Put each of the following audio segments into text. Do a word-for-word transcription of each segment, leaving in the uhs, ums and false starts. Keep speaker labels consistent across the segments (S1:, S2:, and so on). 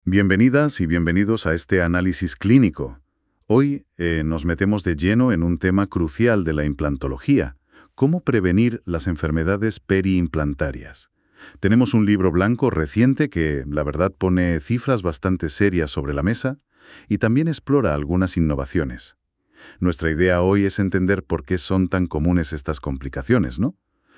S1: Bienvenidas y bienvenidos a este análisis clínico. Hoy eh, nos metemos de lleno en un tema crucial de la implantología: cómo prevenir las enfermedades periimplantarias. Tenemos un libro blanco reciente que, la verdad, pone cifras bastante serias sobre la mesa y también explora algunas innovaciones. Nuestra idea hoy es entender por qué son tan comunes estas complicaciones, ¿no?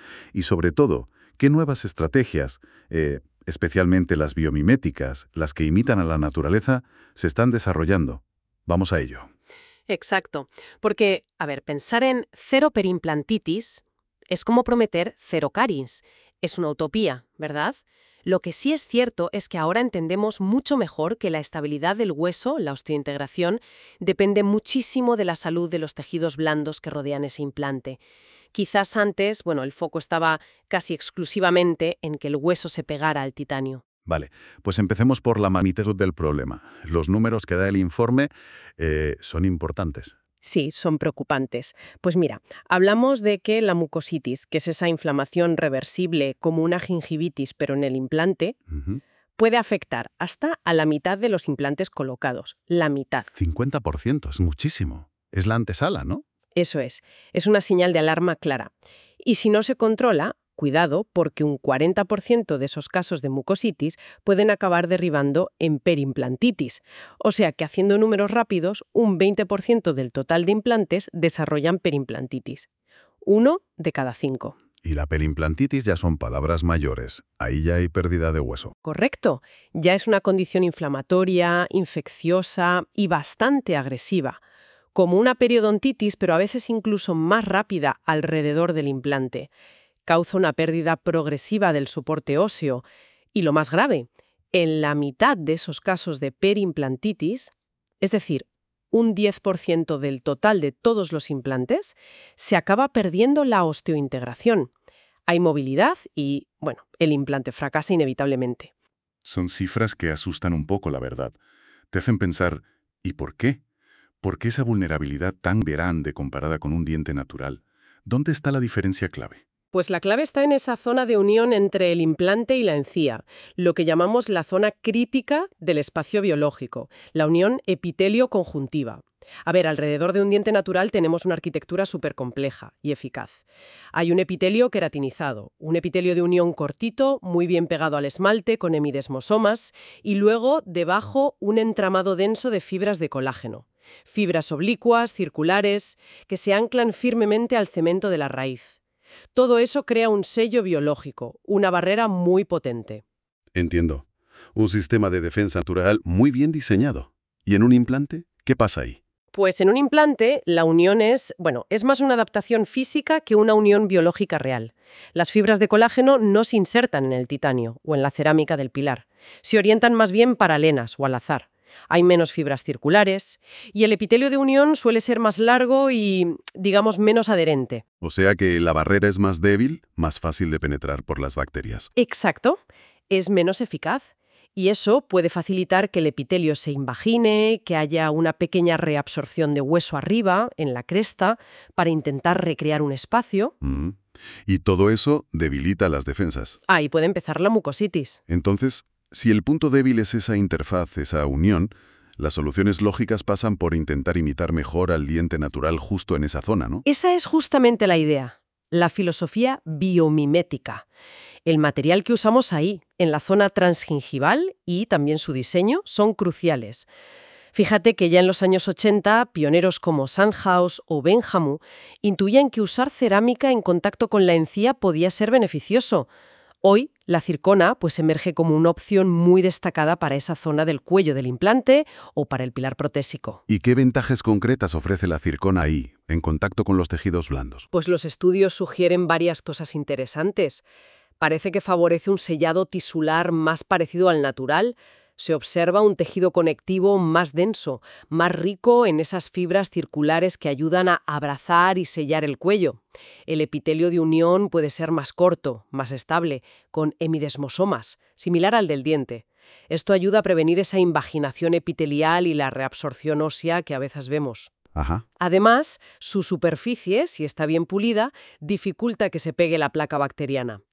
S1: Y sobre todo, qué nuevas estrategias, eh, especialmente las biomiméticas, las que imitan a la naturaleza, se están desarrollando. Vamos a ello.
S2: Exacto, porque, a ver, pensar en cero perimplantitis es como prometer cero caries. Es una utopía, ¿verdad? Lo que sí es cierto es que ahora entendemos mucho mejor que la estabilidad del hueso, la osteointegración, depende muchísimo de la salud de los tejidos blandos que rodean ese implante. Quizás antes, bueno, el foco estaba casi exclusivamente en que el hueso se pegara al titanio.
S1: Vale, pues empecemos por la magnitud del problema. Los números que da el informe eh, son importantes.
S2: Sí, son preocupantes. Pues mira, hablamos de que la mucositis, que es esa inflamación reversible como una gingivitis pero en el implante,
S1: Ujú.
S2: puede afectar hasta a la mitad de los implantes colocados. La mitad.
S1: cincuenta por ciento, es muchísimo. Es la antesala, ¿no?
S2: Eso es. Es una señal de alarma clara. Y si no se controla, cuidado, porque un cuarenta por ciento de esos casos de mucositis pueden acabar derivando en perimplantitis. O sea que, haciendo números rápidos, un veinte por ciento del total de implantes desarrollan perimplantitis. Uno de cada cinco.
S1: Y la perimplantitis ya son palabras mayores. Ahí ya hay pérdida de hueso.
S2: Correcto. Ya es una condición inflamatoria, infecciosa y bastante agresiva, como una periodontitis, pero a veces incluso más rápida alrededor del implante. Causa una pérdida progresiva del soporte óseo. Y lo más grave, en la mitad de esos casos de perimplantitis, es decir, un diez por ciento del total de todos los implantes, se acaba perdiendo la osteointegración. Hay movilidad y, bueno, el implante fracasa inevitablemente.
S1: Son cifras que asustan un poco, la verdad. Te hacen pensar, ¿y por qué? ¿Por qué esa vulnerabilidad tan grande comparada con un diente natural? ¿Dónde está la diferencia clave?
S2: Pues la clave está en esa zona de unión entre el implante y la encía, lo que llamamos la zona crítica del espacio biológico, la unión epitelio-conjuntiva. A ver, alrededor de un diente natural tenemos una arquitectura súper compleja y eficaz. Hay un epitelio queratinizado, un epitelio de unión cortito, muy bien pegado al esmalte, con hemidesmosomas, y luego, debajo, un entramado denso de fibras de colágeno. Fibras oblicuas, circulares, que se anclan firmemente al cemento de la raíz. Todo eso crea un sello biológico, una barrera muy potente.
S1: Entiendo. Un sistema de defensa natural muy bien diseñado. ¿Y en un implante? ¿Qué pasa ahí?
S2: Pues en un implante, la unión es, bueno, es más una adaptación física que una unión biológica real. Las fibras de colágeno no se insertan en el titanio o en la cerámica del pilar. Se orientan más bien paralelas o al azar. Hay menos fibras circulares y el epitelio de unión suele ser más largo y, digamos, menos adherente.
S1: O sea que la barrera es más débil, más fácil de penetrar por las bacterias.
S2: Exacto. Es menos eficaz. Y eso puede facilitar que el epitelio se invagine, que haya una pequeña reabsorción de hueso arriba, en la cresta, para intentar recrear un espacio.
S1: Mm. Y todo eso debilita las defensas.
S2: Ahí puede empezar la mucositis.
S1: Entonces, si el punto débil es esa interfaz, esa unión, las soluciones lógicas pasan por intentar imitar mejor al diente natural justo en esa zona, ¿no?
S2: Esa es justamente la idea, la filosofía biomimética. El material que usamos ahí, en la zona transgingival y también su diseño, son cruciales. Fíjate que ya en los años ochenta, pioneros como Sandhaus o Benjamu intuían que usar cerámica en contacto con la encía podía ser beneficioso. Hoy, la circona pues emerge como una opción muy destacada para esa zona del cuello del implante o para el pilar protésico.
S1: ¿Y qué ventajas concretas ofrece la circona ahí, en contacto con los tejidos blandos?
S2: Pues los estudios sugieren varias cosas interesantes. Parece que favorece un sellado tisular más parecido al natural. Se observa un tejido conectivo más denso, más rico en esas fibras circulares que ayudan a abrazar y sellar el cuello. El epitelio de unión puede ser más corto, más estable, con hemidesmosomas, similar al del diente. Esto ayuda a prevenir esa invaginación epitelial y la reabsorción ósea que a veces vemos.
S1: Ajá.
S2: Además, su superficie, si está bien pulida, dificulta que se pegue la placa bacteriana.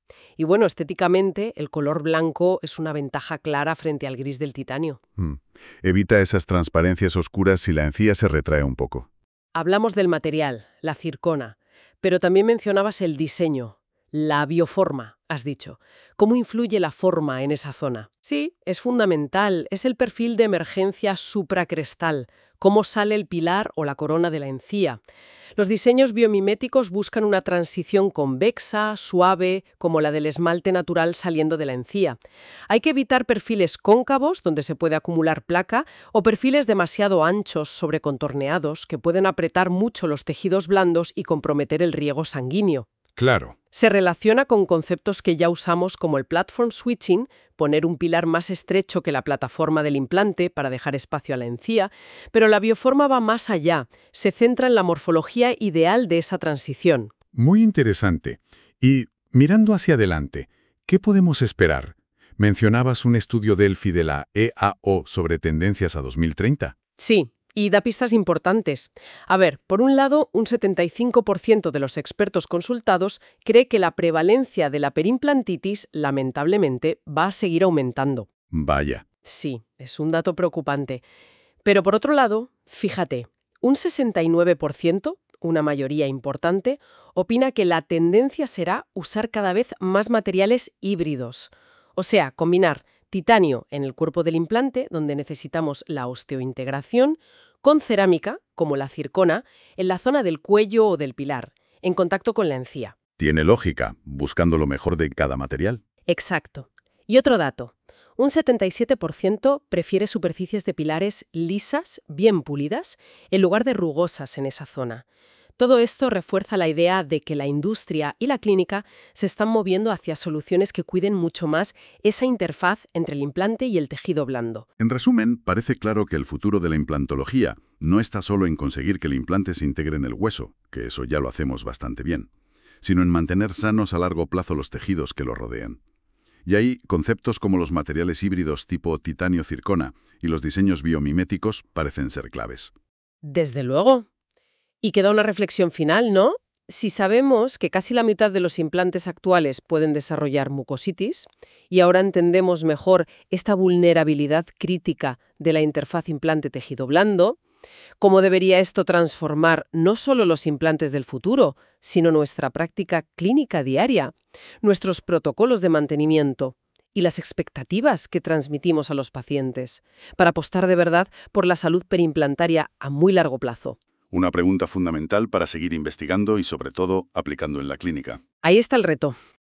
S2: Y bueno, estéticamente, el color blanco es una ventaja clara frente al gris del titanio.
S1: Mm. Evita esas transparencias oscuras si la encía se retrae un poco.
S2: Hablamos del material, la circona, pero también mencionabas el diseño, la bioforma, has dicho. ¿Cómo influye la forma en esa zona? Sí, es fundamental, es el perfil de emergencia supracrestal, cómo sale el pilar o la corona de la encía. Los diseños biomiméticos buscan una transición convexa, suave, como la del esmalte natural saliendo de la encía. Hay que evitar perfiles cóncavos, donde se puede acumular placa, o perfiles demasiado anchos, sobrecontorneados, que pueden apretar mucho los tejidos blandos y comprometer el riego sanguíneo.
S1: Claro.
S2: Se relaciona con conceptos que ya usamos como el platform switching, poner un pilar más estrecho que la plataforma del implante para dejar espacio a la encía, pero la bioforma va más allá, se centra en la morfología ideal de esa transición.
S1: Muy interesante. Y mirando hacia adelante, ¿qué podemos esperar? Mencionabas un estudio Delphi de la E A O sobre tendencias a dos mil treinta.
S2: Sí. Y da pistas importantes. A ver, por un lado, un setenta y cinco por ciento de los expertos consultados cree que la prevalencia de la perimplantitis, lamentablemente, va a seguir aumentando.
S1: Vaya.
S2: Sí, es un dato preocupante. Pero por otro lado, fíjate, un sesenta y nueve por ciento, una mayoría importante, opina que la tendencia será usar cada vez más materiales híbridos. O sea, combinar titanio en el cuerpo del implante, donde necesitamos la osteointegración, con cerámica, como la circona, en la zona del cuello o del pilar, en contacto con la encía.
S1: Tiene lógica, buscando lo mejor de cada material.
S2: Exacto. Y otro dato. Un setenta y siete por ciento prefiere superficies de pilares lisas, bien pulidas, en lugar de rugosas en esa zona. Todo esto refuerza la idea de que la industria y la clínica se están moviendo hacia soluciones que cuiden mucho más esa interfaz entre el implante y el tejido blando.
S1: En resumen, parece claro que el futuro de la implantología no está solo en conseguir que el implante se integre en el hueso, que eso ya lo hacemos bastante bien, sino en mantener sanos a largo plazo los tejidos que lo rodean. Y ahí, conceptos como los materiales híbridos tipo titanio-circona y los diseños biomiméticos parecen ser claves.
S2: Desde luego. Y queda una reflexión final, ¿no? Si sabemos que casi la mitad de los implantes actuales pueden desarrollar mucositis, y ahora entendemos mejor esta vulnerabilidad crítica de la interfaz implante-tejido blando, ¿cómo debería esto transformar no solo los implantes del futuro, sino nuestra práctica clínica diaria, nuestros protocolos de mantenimiento y las expectativas que transmitimos a los pacientes, para apostar de verdad por la salud perimplantaria a muy largo plazo?
S1: Una pregunta fundamental para seguir investigando y, sobre todo, aplicando en la clínica.
S2: Ahí está el reto.